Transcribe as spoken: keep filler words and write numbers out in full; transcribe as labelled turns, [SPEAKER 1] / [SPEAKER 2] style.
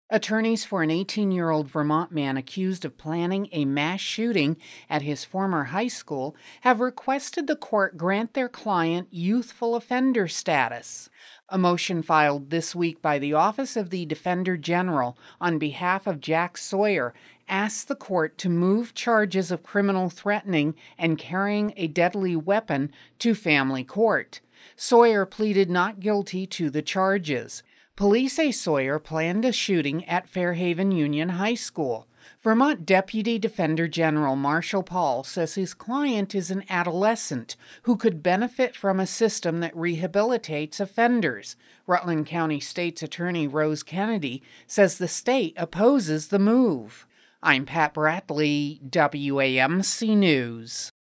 [SPEAKER 1] Attorneys for an eighteen-year-old Vermont man accused of planning a mass shooting at his former high school have requested the court grant their client youthful offender status. A motion filed this week by the Office of the Defender General on behalf of Jack Sawyer asks the court to move charges of criminal threatening and carrying a deadly weapon to family court. Sawyer pleaded not guilty to the charges. Police say Sawyer planned a shooting at Fairhaven Union High School. Vermont Deputy Defender General Marshall Paul says his client is an adolescent who could benefit from a system that rehabilitates offenders. Rutland County State's Attorney Rose Kennedy says the state opposes the move. I'm Pat Bradley, W A M C News.